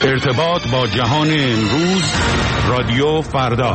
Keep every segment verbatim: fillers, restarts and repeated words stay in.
ارتباط با جهان امروز، رادیو فردا.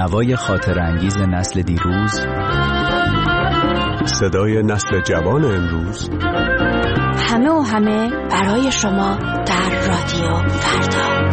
هوای خاطر انگیز نسل دیروز، صدای نسل جوان امروز، همه و همه برای شما در رادیو فردا.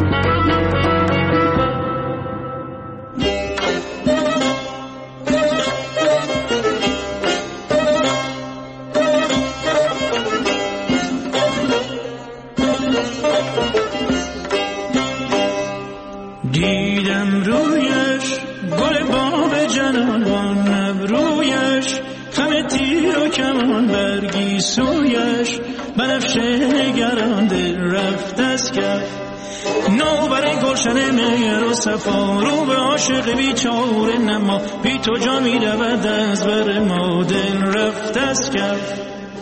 دیدم رویش گل باب جنان، ابرویش خم تیر و کمان، برگی سویش بنفشه نگران، دل رفت از کف نو برای گلشن مهر و صفا، رو به عاشق بیچاره نما، بی تو جا می رود از بر ما، دل رفت از کف.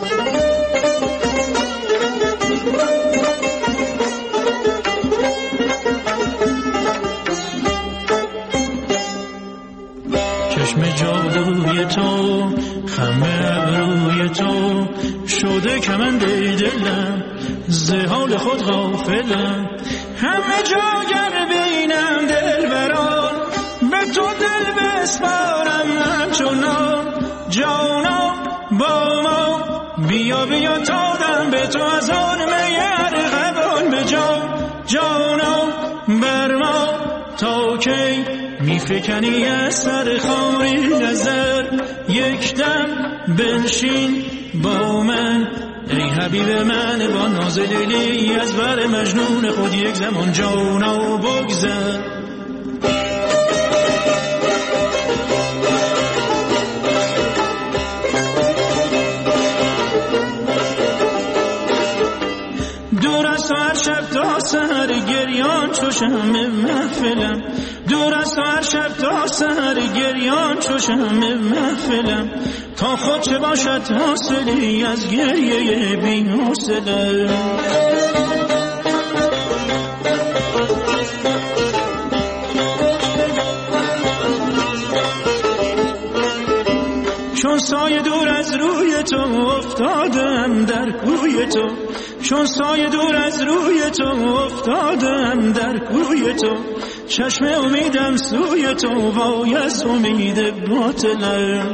چشم جادوی تو، خم ابروی تو، شده کمند دلم، ز حال خود غافلم. همه جا گر بینم دل بران، به تو دل بسپارم همچنان. جانا با ما بیا بیا تا دم به تو از آن میر غبان به جا. جانا بر ما تا کی می فکنی از سر خاری نظر، یک دم بنشین با من ای حبیب من، با ناز لیلی از بر مجنون خود یک زمان جانا بگذر. دور از تو هر شب تا سحر گریان چو شمع محفلم، دور از تو هر شب تا سحر گریان چو شمع محفلم. تا خود چه باشد حاصلی از گریه بی حوصله. چون سایه دور از روی تو افتادم در کوی تو، چون سایه دور از روی تو افتادم در کوی تو. چشم امیدم سوی تو وای از امید باطلم.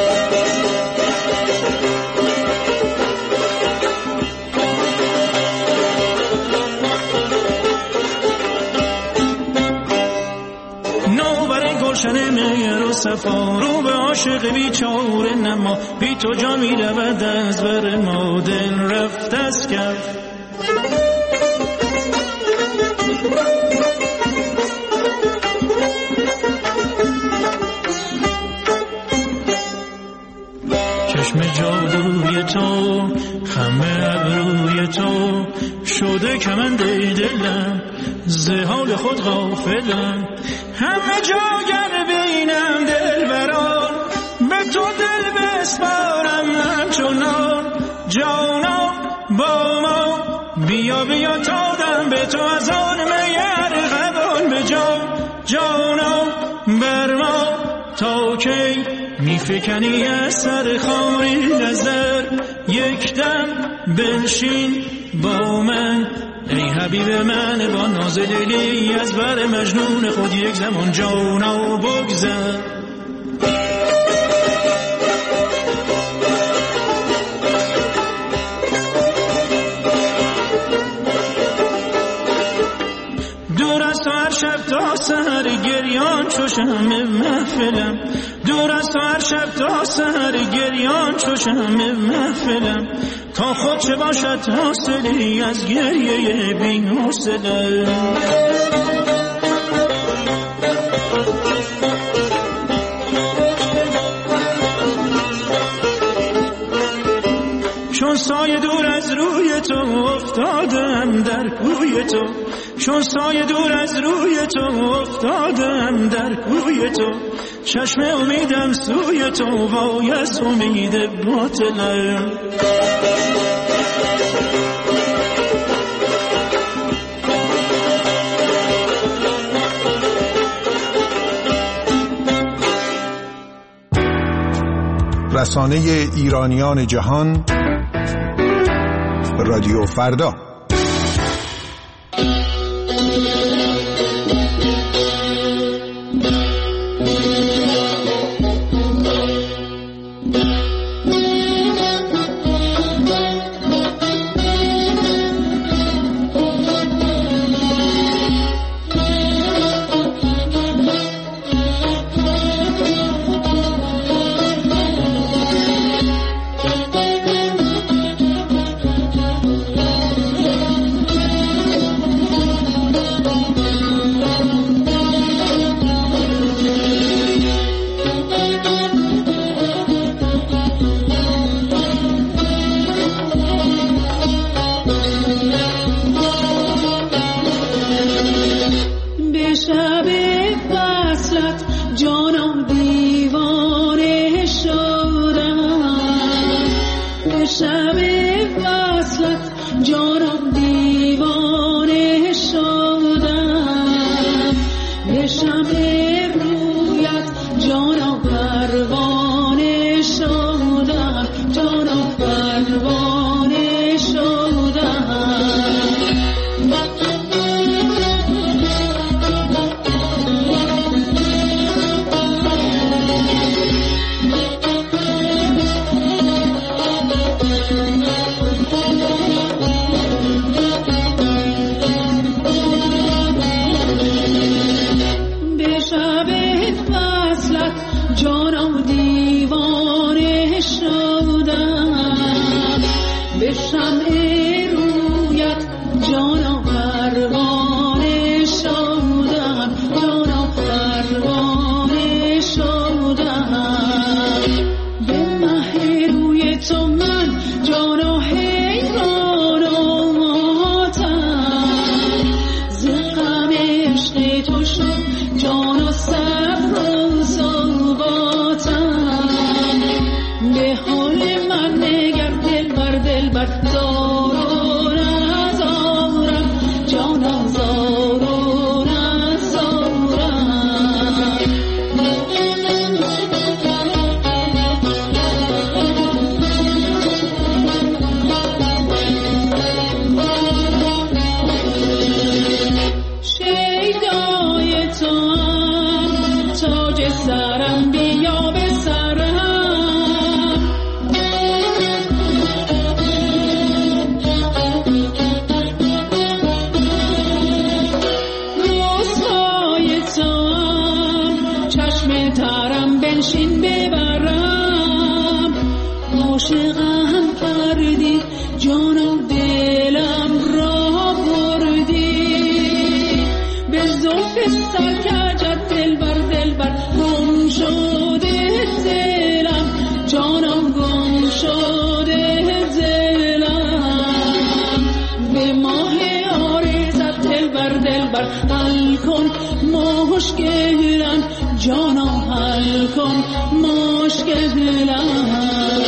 نو برای گلشن مهر و صفا، رو به عاشق بیچاره نما، بی تو جا می رود از بر ما، دل رفت از کف. چشم جادوی تو، خم ابروی تو، شده کمند دلم، ز حال خود غافلم. همه جا گر بینم دل بران، به تو دل بسپارم همچنان. جانا با ما بیا بیا تا دم به تو از آن میر غبان به جا. جانا بر ما تا کی می فکنی از سر خاری نظر، یک دم بنشین با من ای حبیب من، با ناز لیلی از بر مجنون خود یک زمان جانا بگذر. دور از تو هر شب تا سحر گریان چو شمع محفلم، دور از تو هر شب تا سحر گریان چو شمع محفلم. تا خود چه باشد حاصلی از گریه بی حوصله. چون سایه دور از روی تو افتادم در کوی تو، چون سایه دور از روی تو افتادم در کوی تو. چشم امیدم سوی تو وای از امید باطلم. رسانه ایرانیان جهان، رادیو فردا. شب وصلت جانم دیوانه شدم، به شب رویت جانم پروانه شدم، جانم پروانه شدم. مشکلم جانم حل کن مشکلم.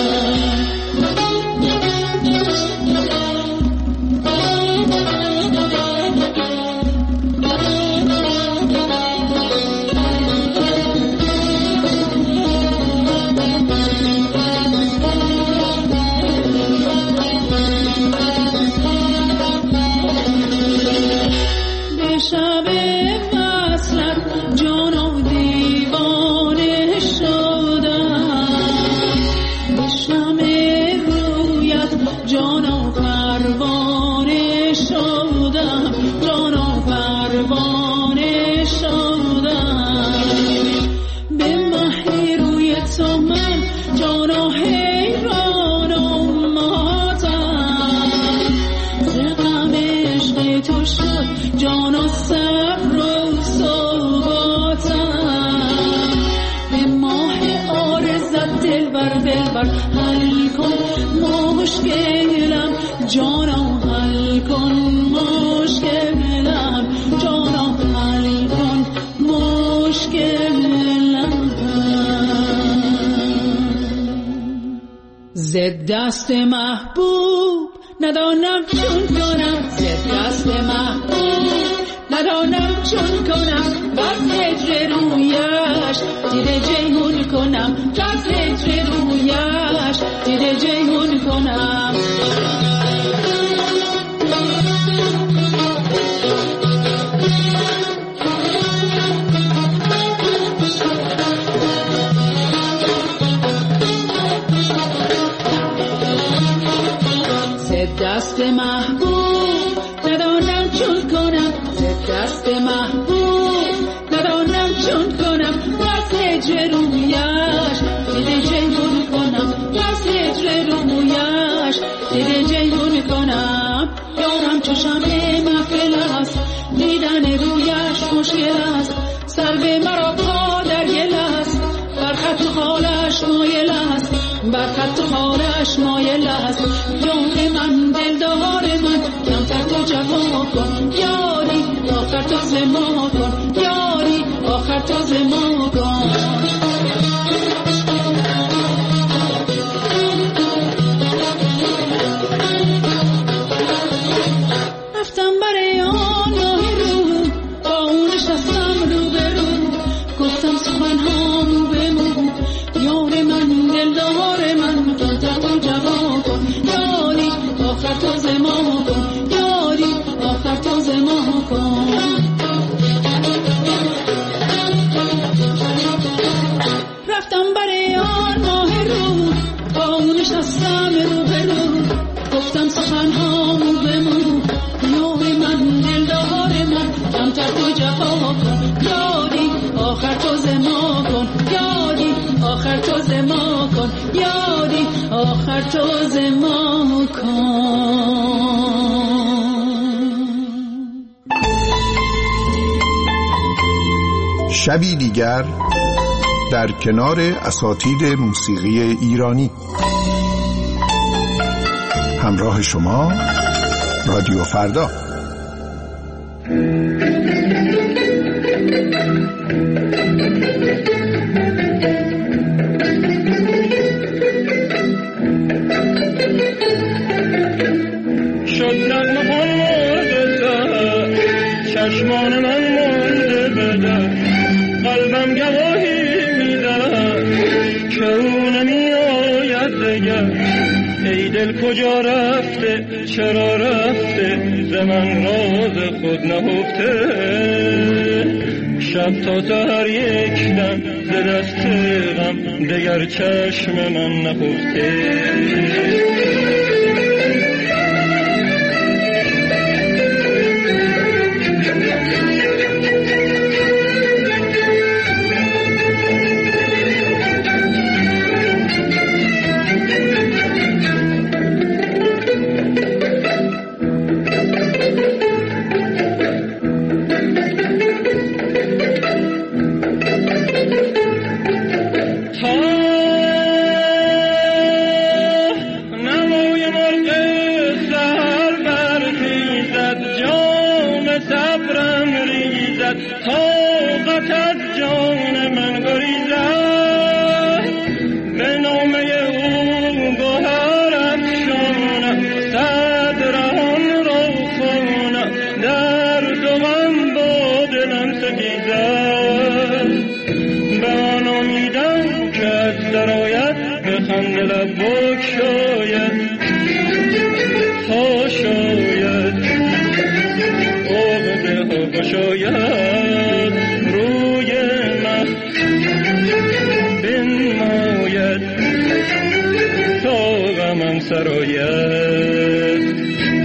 جانم حل کن مشکلم جانم حل کن مشکلم. ز دست محبوب ندانم چون کنم، ز دست محبوب ندانم چون کنم، بس هجر رویش دیده جیهون کنم، بس هجر رویش دیده جیهون کنم. دست محبوب ندانم چون کنم، دست محبوب ندانم چون کنم، بس هجر رویش دیده جیهون کنم، بس هجر رویش دیده جیهون کنم. یارم چو شمع محفل است، دیدن رویش مشکل است، سر به مرا پا در گل است، بر خط خالش مایل است، بر خط خالش مایل است. جان من دلدار من کمتر تو جفا کن یاری، آخر تو زما کن یاری، آخر تو زما کن. رفتم برای آن ماه رو، با اون نشستم رو به رو، گفتم سخنهامو بمون، نوع من دلدار من، کمتر تو جفا کن یادی، آخر تو زما کن یادی، آخر تو زما کن یادی، آخر تو زما کن. شبی دیگر در کنار اساتید موسیقی ایرانی. همراه شما رادیو فردا. شد نغمه مرده چشمان من مونده بده، قلبم گواهی میده که او نمی آید دیگر. ای دل کجا رفته چرا رفته، ز من راز خود نهفته. شب تا سحر یک دم ز دست غم، دگر چشم من نخفته. شاید روی من بنماید تا غمم سرآید.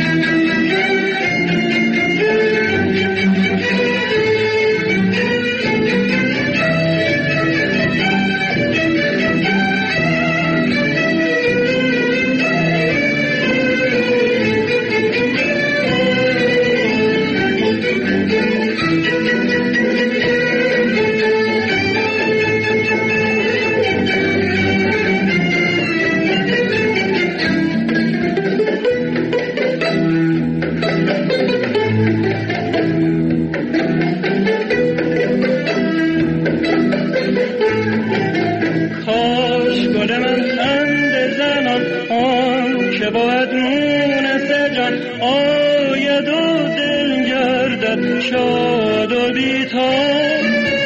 شاد و بی‌تاب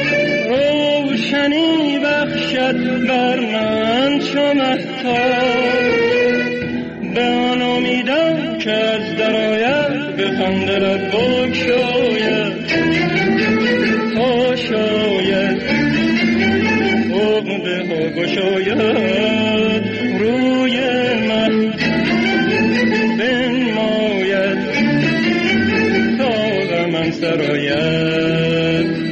روشنی بخشد بر من چو مهتاب. به آن امیدم که از درآید به خنده لب بگشاید تا شاید عقده ها گشاید روی من بنماید تا من سرآید.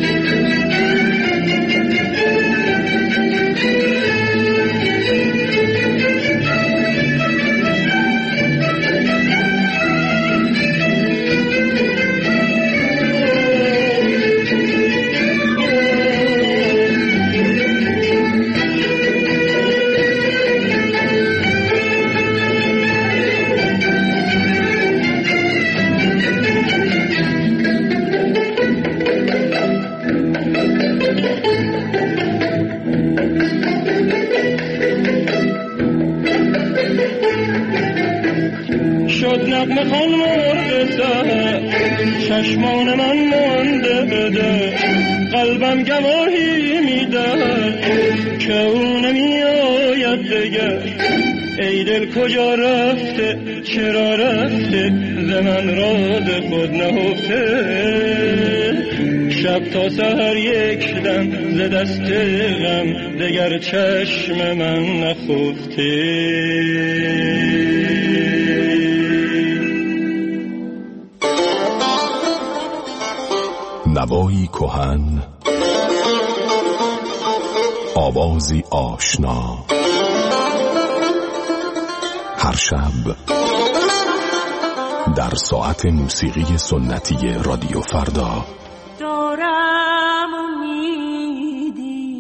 شد نغمه خوان مرغ سحر چشمان من مانده بده، قلبم گواهی میدهد که او نمی آید دگر. ای دل کجا رفته چرا رفته، ز من راز خود نهفته. شب تا سحر یک دم ز دست غم دگر چشم من نخفته. نوایی کهن، آوازی آشنا، هر شب در ساعت موسیقی سنتی رادیو فردا. دارم امیدی،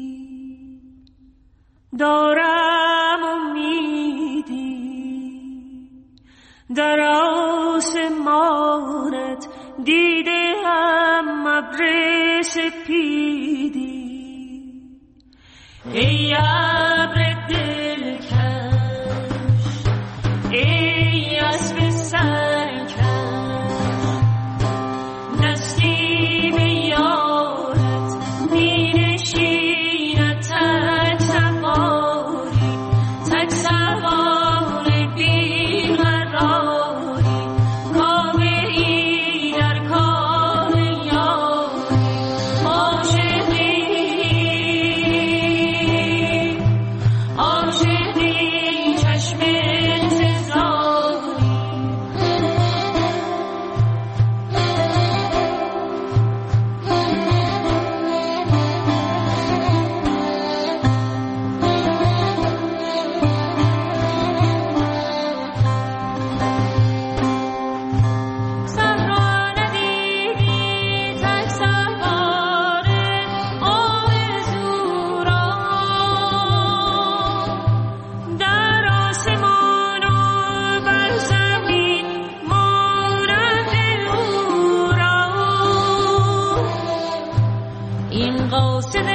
دارم امیدی، در آسمانت دیدم ابر سپیدی. ای ابر دلکش، ای اسب سرکش، نسیم یارت می نشیند تک سواری، تک سواری بی قراری، کاوه‌ای در کار یاری، عاشقی عاشقی چشم انتظاری. سر را ندیدی تک سوار آرزو را، در آسمان و بر زمین مانند او را. این قاصد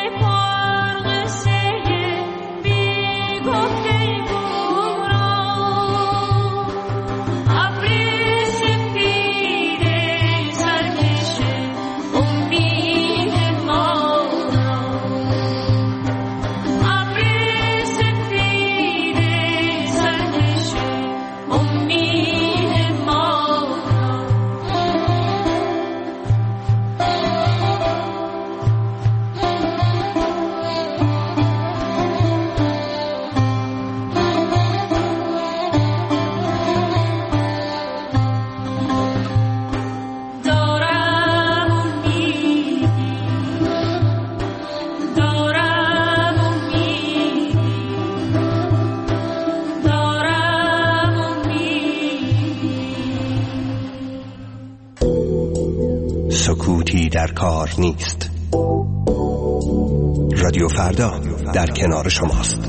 پرقصه بی گفته او را، ابر سپید سرکش امید ما را، ابر سپید سرکش امید ما را. دارم امیدی، دارم امیدی، دارم امیدی. سکوتی در کار نیست. رادیو فردا در کنار شماست.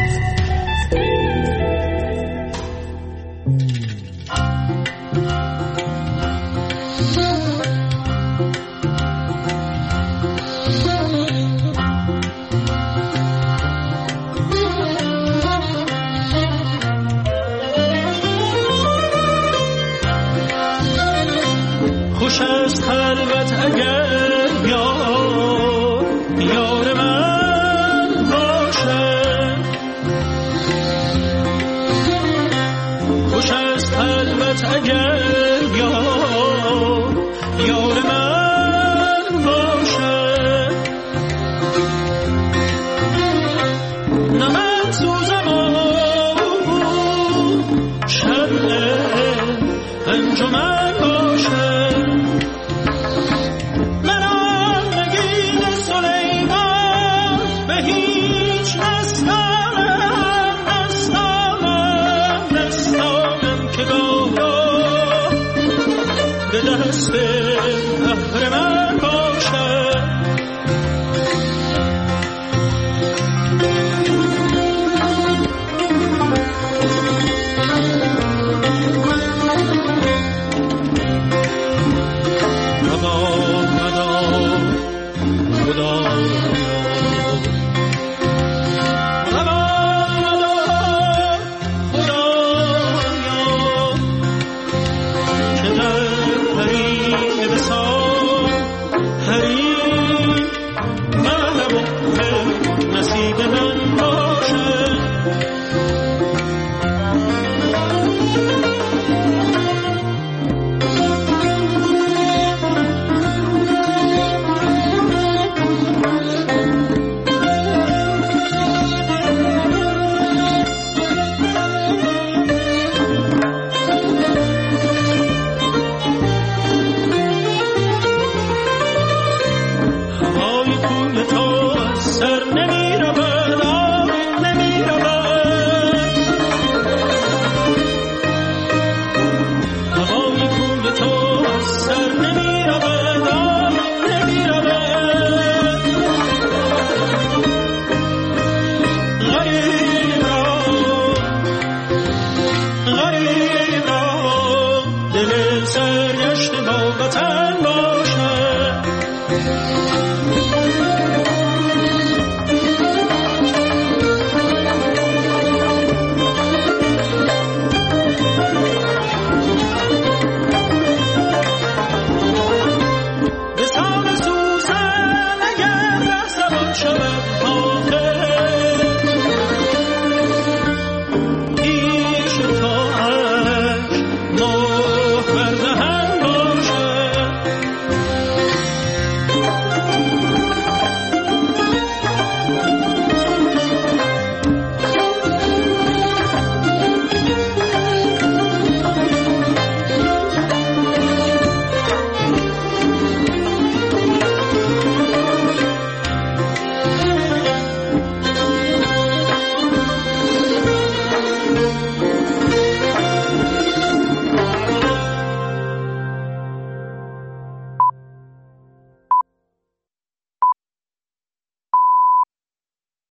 خوش است خلوت اگر یار یار من باشد، خوش است خلوت اگر یار یار من باشد. نه من سوزم و شمع انجمن باشد، دست قهرمان باشد. مدار مدار خدایا، مدار مدار خدایا، که در حریم بسار آخر